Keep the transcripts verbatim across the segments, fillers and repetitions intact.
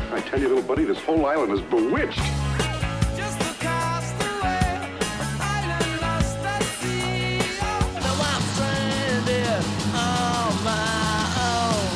I tell you, little buddy, this whole island is bewitched. Just a castaway, an island lost at sea. Now I'm stranded on my own.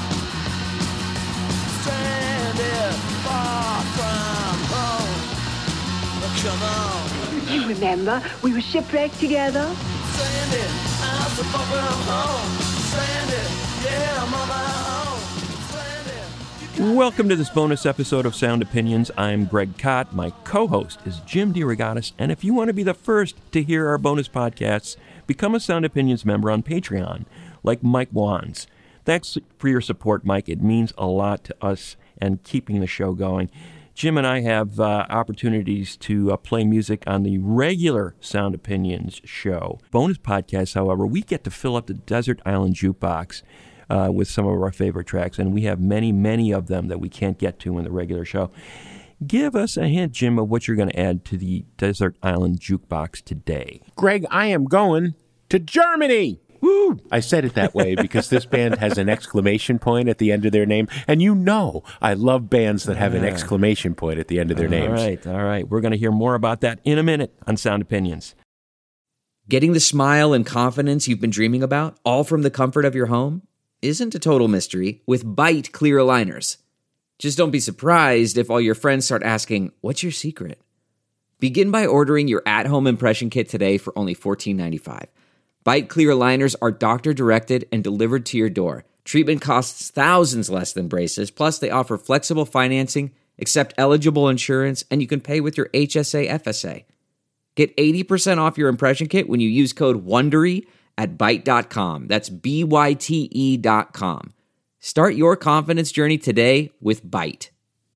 Stranded far from home. Come on. You remember, we were shipwrecked together. Stranded, I'm so far from home. Stranded, yeah, I'm on my own. Stranded. Welcome to this bonus episode of Sound Opinions. I'm Greg Kot. My co-host is Jim DeRogatis. And if you want to be the first to hear our bonus podcasts, become a Sound Opinions member on Patreon, like Mike Wands. Thanks for your support, Mike. It means a lot to us and keeping the show going. Jim and I have uh, opportunities to uh, play music on the regular Sound Opinions show. Bonus podcasts, however, we get to fill up the Desert Island Jukebox uh, with some of our favorite tracks, and we have many, many of them that we can't get to in the regular show. Give us a hint, Jim, of what you're going to add to the Desert Island Jukebox today. Greg, I am going to Germany. Woo! I said it that way because this band has an exclamation point at the end of their name. And you know I love bands that have an exclamation point at the end of their names. All right, all right. We're going to hear more about that in a minute on Sound Opinions. Getting the smile and confidence you've been dreaming about, all from the comfort of your home, isn't a total mystery with Byte clear aligners. Just don't be surprised if all your friends start asking, what's your secret? Begin by ordering your at-home impression kit today for only fourteen ninety-five. Byte clear aligners are doctor-directed and delivered to your door. Treatment costs thousands less than braces, plus they offer flexible financing, accept eligible insurance, and you can pay with your H S A F S A. Get eighty percent off your impression kit when you use code WONDERY at byte dot com. That's B Y T E dot com. Start your confidence journey today with Byte.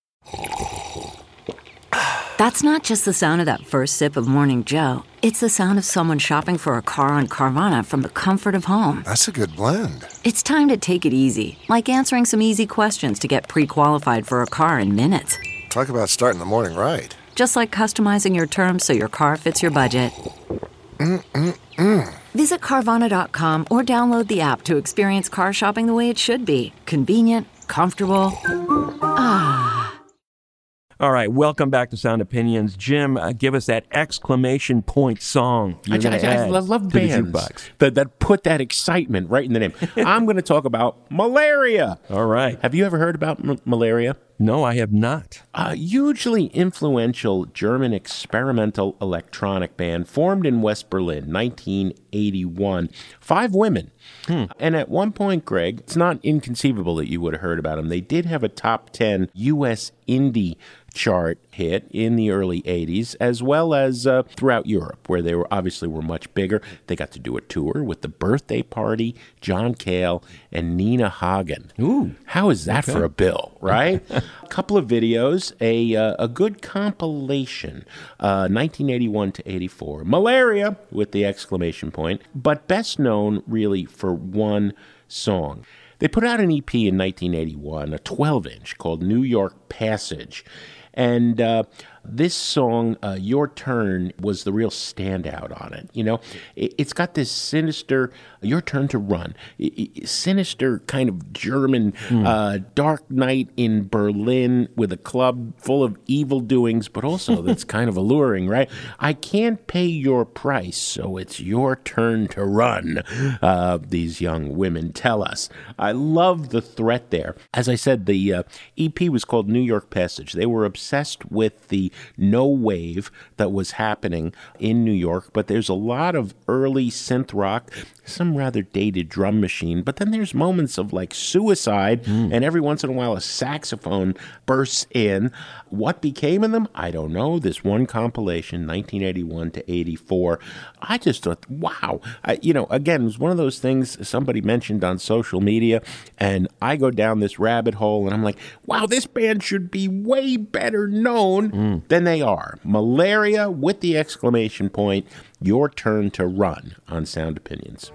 That's not just the sound of that first sip of Morning Joe. It's the sound of someone shopping for a car on Carvana from the comfort of home. That's a good blend. It's time to take it easy, like answering some easy questions to get pre-qualified for a car in minutes. Talk about starting the morning right. Just like customizing your terms so your car fits your budget. Mm-mm-mm. Visit Carvana dot com or download the app to experience car shopping the way it should be. Convenient, comfortable. Ah. All right, welcome back to Sound Opinions. Jim, uh, give us that exclamation point song you're I, going I, to I add love to bands the jukebox. that, that put that excitement right in the name. I'm going to talk about Malaria. All right. Have you ever heard about m- Malaria? No, I have not. A hugely influential German experimental electronic band formed in West Berlin, nineteen eighty-one. Five women. Hmm. And at one point, Greg, it's not inconceivable that you would have heard about them. They did have a top ten U S indie chart hit in the early eighties, as well as uh, throughout Europe, where they were obviously were much bigger. They got to do a tour with the Birthday Party, John Cale, and Nina Hagen. Ooh. How is that Okay. for a bill, right? A couple of videos, a uh, a good compilation, uh, nineteen eighty-one to eighty-four. Malaria, with the exclamation point, but best known really for one song. They put out an E P in nineteen eighty-one, a twelve-inch called New York Passage. And uh, this song, uh, Your Turn, was the real standout on it. You know, it, it's got this sinister, Your Turn to Run, it, it, sinister kind of German mm. uh, dark night in Berlin with a club full of evil doings, but also that's kind of alluring, right? I can't pay your price, so it's your turn to run, uh, these young women tell us. I love the threat there. As I said, the uh, E P was called New York Passage. They were obsessed with the no wave that was happening in New York, but there's a lot of early synth rock, some rather dated drum machine, but then there's moments of like suicide, mm. and every once in a while a saxophone bursts in. What became of them? I don't know. This one compilation, nineteen eighty-one to eighty-four, I just thought, wow. I, you know, again, it was one of those things somebody mentioned on social media, and I go down this rabbit hole, and I'm like, wow, this band should be way better known mm. than they are. Malaria with the exclamation point, Your Turn to Run on Sound Opinions.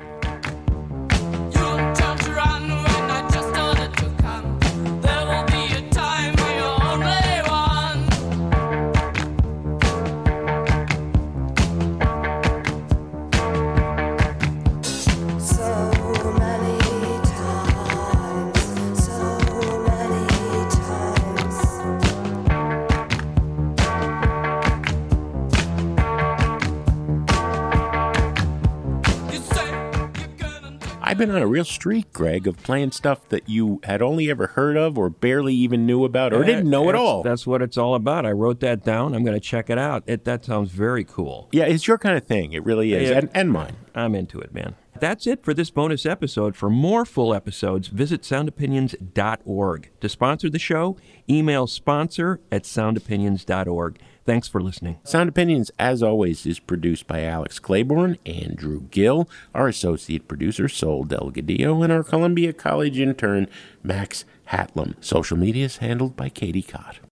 been on a real streak, Greg, of playing stuff that you had only ever heard of or barely even knew about or didn't know at That's- all. That's what it's all about. I wrote that down. I'm going to check it out. It, that sounds very cool. Yeah, it's your kind of thing. It really is. Yeah. And, and mine. I'm into it, man. That's it for this bonus episode. For more full episodes, visit sound opinions dot org. To sponsor the show, email sponsor at sound opinions dot org. Thanks for listening. Sound Opinions, as always, is produced by Alex Claiborne, Andrew Gill, our associate producer, Sol Delgadillo, and our Columbia College intern, Max Hatlam. Social media is handled by Katie Cott.